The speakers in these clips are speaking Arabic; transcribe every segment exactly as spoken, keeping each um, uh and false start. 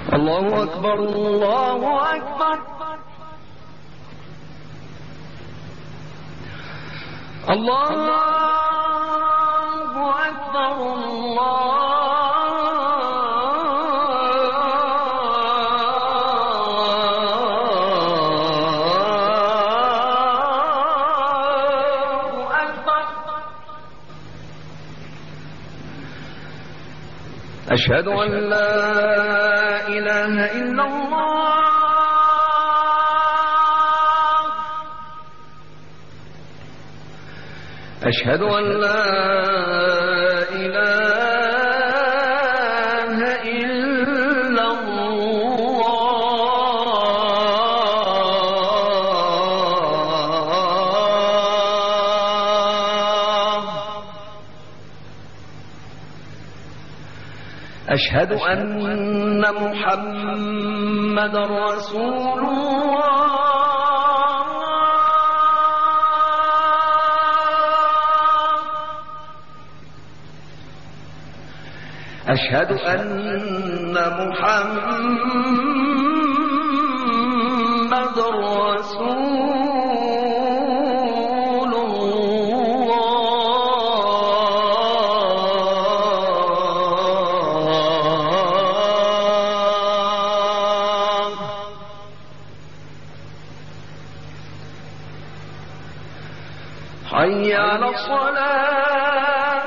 الله أكبر الله أكبر الله أكبر الله أكبر. أشهد أن لا إله إلا الله أشهد أن لا إله إلا الله أشهد أن محمدا رسول الله أشهد أن محمدا رسول الله حي على الصلاة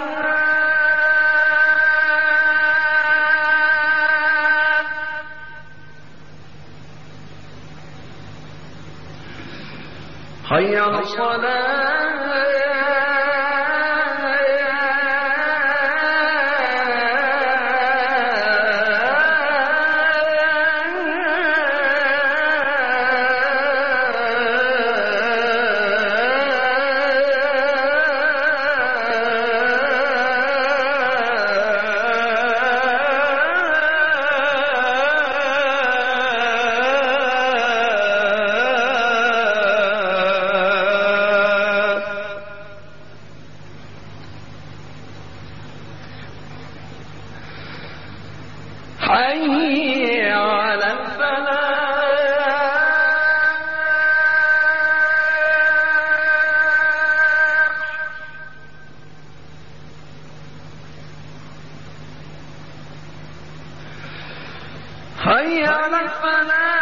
حي على الصلاة حي على الفلاح حي على الفلاح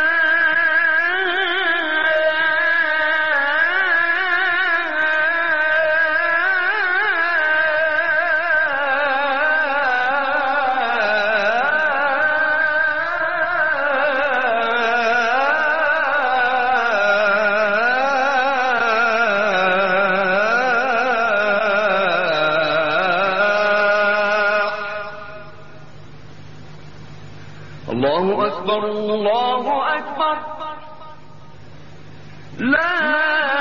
الله أكبر الله أكبر لا